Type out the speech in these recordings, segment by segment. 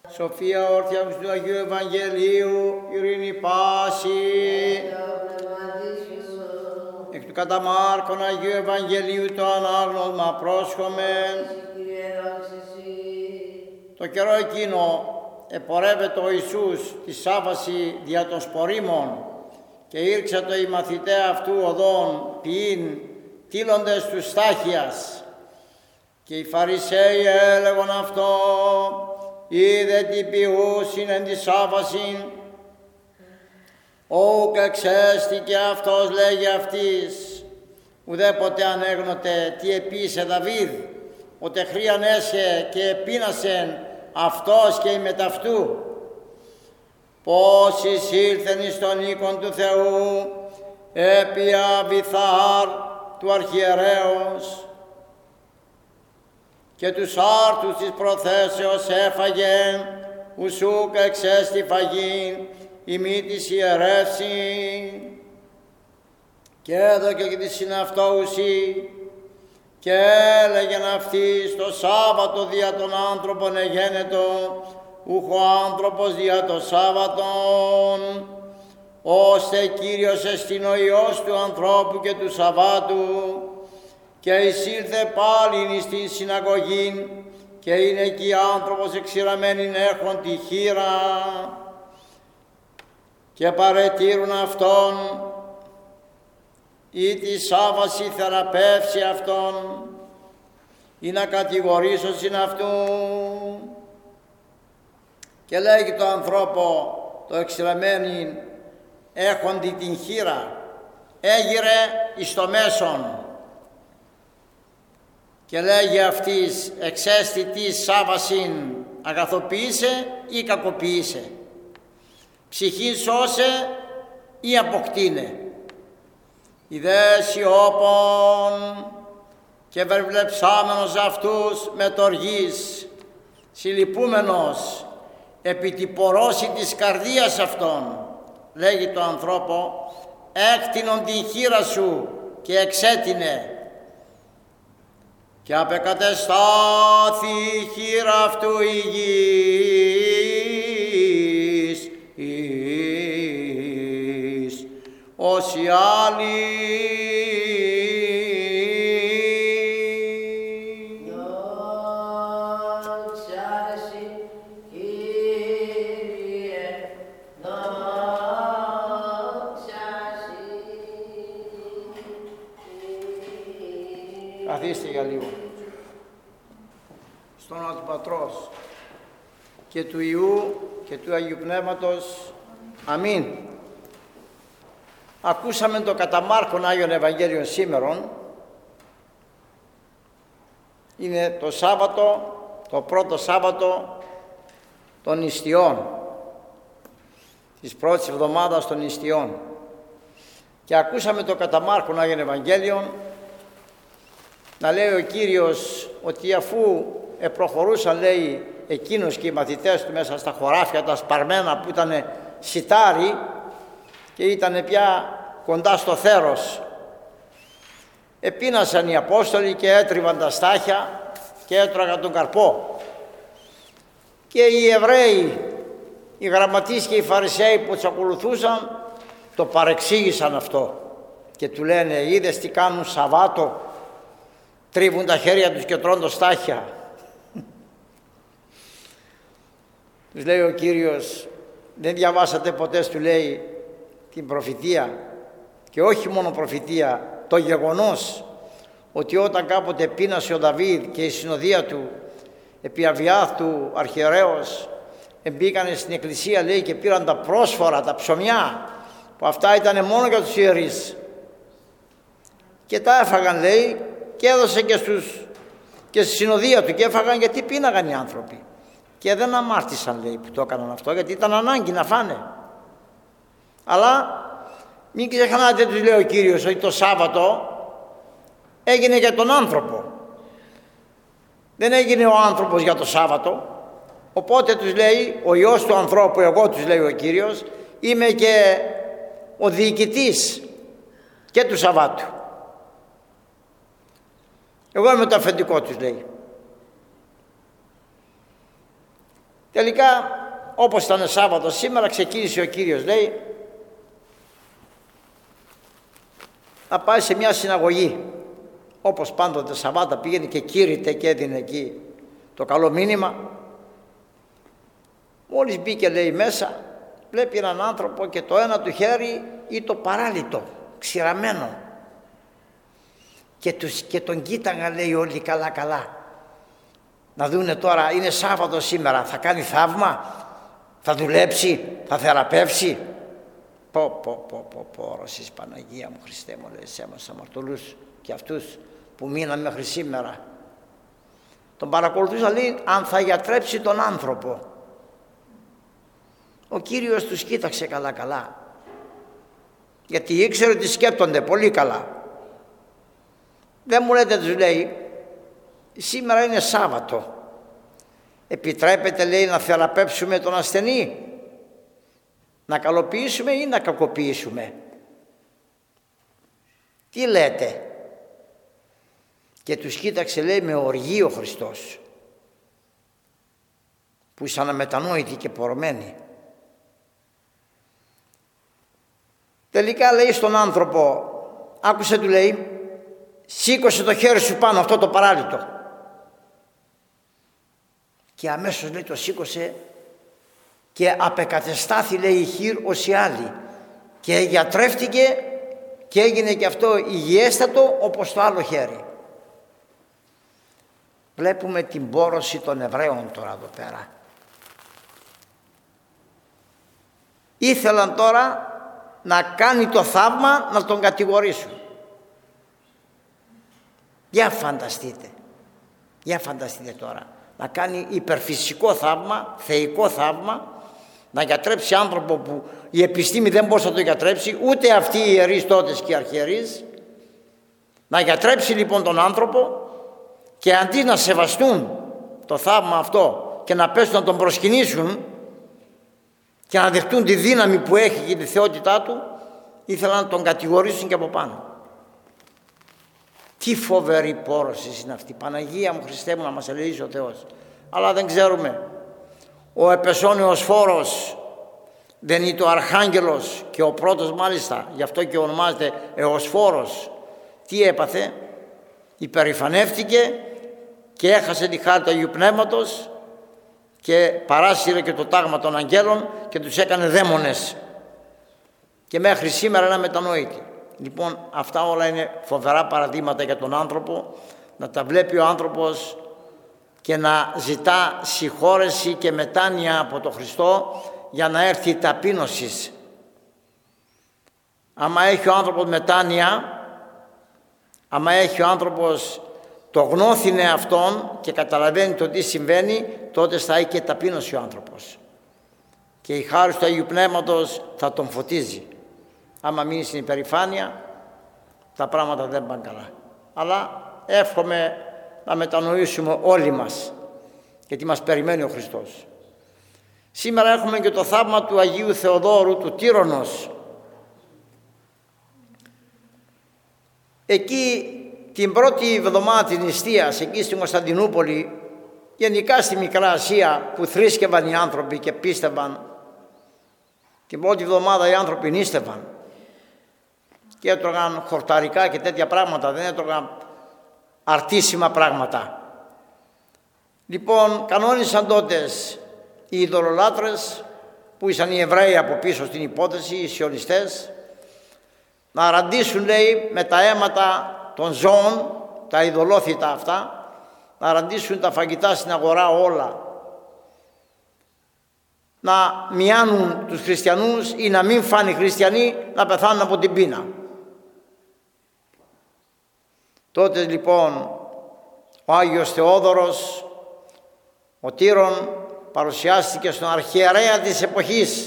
Σοφία όρθια του Αγίου Ευαγγελίου, ειρήνη πάση. Εκ του κατά Μάρκον Αγίου Ευαγγελίου το ανάγνωσμα πρόσχομεν. Το καιρό εκείνο επορεύεται ο Ιησούς τη Σάββαση δια των σπορίμων και ήρξατο οι μαθηταί αυτού οδόν ποιήν τύλοντες τους στάχιας. Και οι Φαρισαίοι έλεγον αυτό, είδε τι ποιούσιν εν τη Σάββασιν. Όουκ εξέστηκε αυτός, λέγει αυτής, ουδέποτε ανέγνωτε τι επίησε Δαβίδ, οτε χρίαν έσχε και επίνασεν αυτός και η μεταυτού. Πώς εισήλθεν εις τον οίκον του Θεού, επί Αβιθάρ του αρχιερέως, και τους άρτους της προθέσεως έφαγε, ουσούκ εξέστη φαγήν, η μύτης ιερεύση, και έδωκε και τη συναυτό ουσί, και έλεγεν αυτής το Σάββατο δια των άνθρωπων εγένετο, ούχο άνθρωπος δια το Σάββατον, ώστε Κύριος εστιν ο Υιός του ανθρώπου και του Σαββάτου. Και εισήλθε πάλιν εις την συναγωγήν, και είναι εκεί άνθρωπος εξηραμένην έχων τη χείρα, και παρετήρουν αυτόν, ή τη Σάββαση θεραπεύσει αυτόν, ή να κατηγορήσωσιν αυτού. Και λέγει το ανθρώπο το εξηραμένην έχοντι την χείρα, έγειρε εις το μέσον. Και λέγει αυτής, εξέστη τι Σάββασιν αγαθοποίησε ή κακοποίησε, ψυχή σώσε ή αποκτήνε. Ιδέ σιώπων και βερβλεψάμενος αυτούς με τοργής, συλλυπούμενος επί τη πορώση της καρδίας αυτών, λέγει το ανθρώπο, έκτινον την χείρα σου και εξέτεινε. Και απεκατεστάθη η χείρα αυτού υγιής, ως οι άλλοι. Καθίστε για λίγο. Στον όνομα του Πατρός και του Υιού και του Αγίου Πνεύματος. Αμήν. Ακούσαμε το κατά Μάρκον Άγιον Ευαγγέλιον σήμερον. Είναι το Σάββατο, το πρώτο Σάββατο των νηστιών, της πρώτης εβδομάδας των νηστιών. Και ακούσαμε το κατά Μάρκον Άγιον Ευαγγέλιον να λέει ο Κύριος ότι αφού προχωρούσαν, λέει, εκείνος και οι μαθητές του μέσα στα χωράφια τα σπαρμένα που ήταν σιτάρι και ήταν πια κοντά στο θέρος, επίνασαν οι Απόστολοι και έτριβαν τα στάχια και έτρωγαν τον καρπό. Και οι Εβραίοι, οι γραμματείς και οι Φαρισαίοι που τους ακολουθούσαν το παρεξήγησαν αυτό και του λένε, είδες τι κάνουν Σαββάτο, τρίβουν τα χέρια τους και τρώνε στάχια. Τους λέει ο Κύριος, δεν διαβάσατε ποτέ, του λέει, την προφητεία, και όχι μόνο προφητεία, το γεγονός ότι όταν κάποτε πείνασε ο Δαβίδ και η συνοδεία του επί Αβιάθου αρχιερέως, μπήκανε στην εκκλησία, λέει, και πήραν τα πρόσφορα, τα ψωμιά, που αυτά ήταν μόνο για τους ιερείς, και τα έφαγαν, λέει, και έδωσε και στη συνοδεία του και έφαγαν, γιατί πίναγαν οι άνθρωποι και δεν αμάρτησαν, λέει, που το έκαναν αυτό, γιατί ήταν ανάγκη να φάνε. Αλλά μην ξεχνάτε, τους λέει ο Κύριος, ότι το Σάββατο έγινε για τον άνθρωπο, δεν έγινε ο άνθρωπος για το Σάββατο. Οπότε τους λέει, ο Υιός του ανθρώπου, εγώ, τους λέει ο Κύριος, είμαι και ο διοικητής και του Σαββάτου. Εγώ είμαι το αφεντικό, τους λέει. Τελικά, όπως ήταν Σάββατο σήμερα, ξεκίνησε ο Κύριος, λέει, να πάει σε μια συναγωγή. Όπως πάντοτε Σαββάτα πήγαινε και κήρυτε και έδινε εκεί το καλό μήνυμα. Μόλις μπήκε, λέει, μέσα, βλέπει έναν άνθρωπο και το ένα του χέρι ή το παράλυτο, ξηραμένο. Και τον κοίταγαν, λέει, όλοι καλά. Να δούνε τώρα, είναι Σάββατο σήμερα, θα κάνει θαύμα, θα δουλέψει, θα θεραπεύσει. Πω, ρωσής Παναγία μου, Χριστέ μου, λέει, σε εμάς αμαρτωλούς και αυτούς που μείναν μέχρι σήμερα. Τον παρακολουθούσα, λέει, αν θα γιατρέψει τον άνθρωπο. Ο Κύριος τους κοίταξε καλά, γιατί ήξερε ότι σκέπτονται πολύ καλά. Δεν μου λέτε, τους λέει, σήμερα είναι Σάββατο, επιτρέπετε, λέει, να θεραπεύσουμε τον ασθενή, να καλοποιήσουμε ή να κακοποιήσουμε? Τι λέτε? Και τους κοίταξε, λέει, με οργή ο Χριστός, που ήσαν αμετανόητοι και πορωμένοι. Τελικά, λέει, στον άνθρωπο, άκουσε, του λέει, σήκωσε το χέρι σου πάνω, αυτό το παράλυτο. Και αμέσως, λέει, το σήκωσε και απεκατεστάθη, λέει, η χείρ ως η άλλη και γιατρεύτηκε και έγινε και αυτό υγιέστατο όπως το άλλο χέρι. Βλέπουμε την πόρωση των Εβραίων τώρα εδώ πέρα. Ήθελαν τώρα να κάνει το θαύμα, να τον κατηγορήσουν. Για φανταστείτε τώρα, να κάνει υπερφυσικό θαύμα, θεϊκό θαύμα, να γιατρέψει άνθρωπο που η επιστήμη δεν μπορούσε να το γιατρέψει, ούτε αυτοί οι ιερείς τότε και οι αρχιερείς. Να γιατρέψει λοιπόν τον άνθρωπο και αντί να σεβαστούν το θαύμα αυτό και να πέσουν να τον προσκυνήσουν και να δεχτούν τη δύναμη που έχει και τη θεότητά του, ήθελαν να τον κατηγορήσουν και από πάνω. Τι φοβερή πόρωση είναι αυτή. Παναγία μου, Χριστέ μου, να μας ελεήσει ο Θεός. Αλλά δεν ξέρουμε. Ο επεσόνιος φόρος δεν είναι το αρχάγγελος και ο πρώτος μάλιστα, γι' αυτό και ονομάζεται Εωσφόρος. Τι έπαθε? Υπερηφανεύτηκε και έχασε τη χάρη του Αγίου Πνεύματος και παράσυρε και το τάγμα των αγγέλων και τους έκανε δαίμονες. Και μέχρι σήμερα είναι μετανόητοι. Λοιπόν, αυτά όλα είναι φοβερά παραδείγματα για τον άνθρωπο, να τα βλέπει ο άνθρωπος και να ζητά συγχώρεση και μετάνοια από τον Χριστό για να έρθει η ταπείνωση. Άμα έχει ο άνθρωπος μετάνοια, άμα έχει ο άνθρωπος το γνώθινε αυτόν και καταλαβαίνει το τι συμβαίνει, τότε θα έχει και ταπείνωση ο άνθρωπος. Και η χάρη του Αγίου Πνεύματος θα τον φωτίζει. Άμα μείνει στην υπερηφάνεια, τα πράγματα δεν πάνε καλά. Αλλά εύχομαι να μετανοήσουμε όλοι μας, γιατί μας περιμένει ο Χριστός. Σήμερα έχουμε και το θαύμα του Αγίου Θεοδόρου του Τύρονος. Εκεί την πρώτη εβδομάδα της νηστείας, εκεί στην Κωνσταντινούπολη, γενικά στη Μικρά Ασία που θρήσκευαν οι άνθρωποι και πίστευαν, την πρώτη εβδομάδα οι άνθρωποι νήστευαν και έτρωγαν χορταρικά και τέτοια πράγματα, δεν έτρωγαν αρτήσιμα πράγματα. Λοιπόν, κανόνισαν τότε οι ειδωλολάτρες, που ήσαν οι Εβραίοι από πίσω στην υπόθεση, οι σιωνιστές, να ραντίσουν, λέει, με τα αίματα των ζώων, τα ειδωλόθητα αυτά, να ραντίσουν τα φαγητά στην αγορά όλα, να μιάνουν τους χριστιανούς ή να μην φάνε οι χριστιανοί, να πεθάνουν από την πείνα. Τότε λοιπόν ο Άγιος Θεόδωρος, ο Τύρων, παρουσιάστηκε στον αρχιερέα της εποχής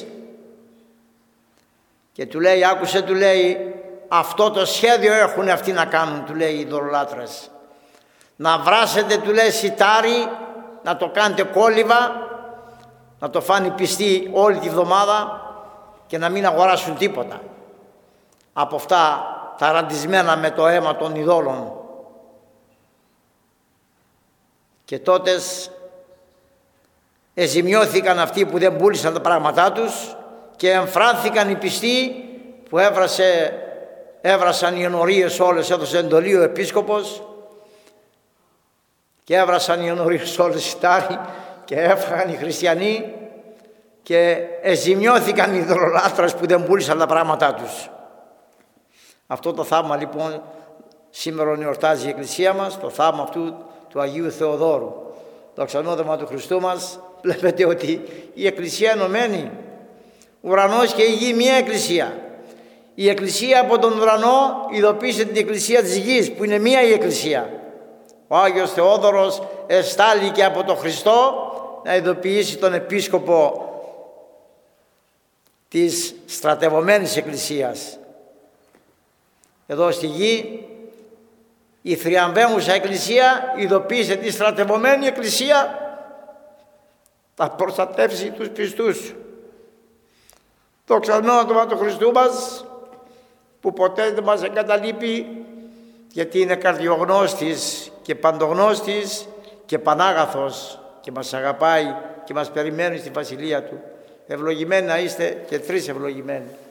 και του λέει, άκουσε, του λέει, αυτό το σχέδιο έχουν αυτοί να κάνουν, του λέει, οι ειδωλολάτρες. Να βράσετε, του λέει, σιτάρι, να το κάνετε κόλληβα, να το φάνε πιστοί όλη τη βδομάδα και να μην αγοράσουν τίποτα από αυτά τα ραντισμένα με το αίμα των ειδόλων. Και τότε εζημιώθηκαν αυτοί που δεν πούλησαν τα πράγματά τους και εμφράνθηκαν οι πιστοί που έβρασαν οι ενορίες όλες, έδωσε εντολή ο επίσκοπος και έβρασαν οι ενορίες όλες σιτάρι και έφαγαν οι χριστιανοί και εζημιώθηκαν οι ειδωλολάτρες που δεν πούλησαν τα πράγματά τους. Αυτό το θαύμα λοιπόν σήμερα εορτάζει η Εκκλησία μας, το θαύμα αυτού του Αγίου Θεοδόρου. Το αξιονόδευμα του Χριστού μας, βλέπετε ότι η Εκκλησία ενωμένη, ουρανός και η γη μία Εκκλησία. Η Εκκλησία από τον ουρανό ειδοποίησε την Εκκλησία της γης, που είναι μία η Εκκλησία. Ο Άγιος Θεόδωρος εστάληκε από τον Χριστό να ειδοποιήσει τον επίσκοπο της στρατευωμένης Εκκλησίας. Εδώ στη γη η θριαμβέμουσα Εκκλησία ειδοποίησε τη στρατευωμένη Εκκλησία θα προστατεύσει τους πιστούς. Το ξαλμένο του Χριστού μας που ποτέ δεν μας εγκαταλείπει, γιατί είναι καρδιογνώστης και παντογνώστης και πανάγαθος και μας αγαπάει και μας περιμένει στη Βασιλεία Του. Ευλογημένοι να είστε και τρεις ευλογημένοι.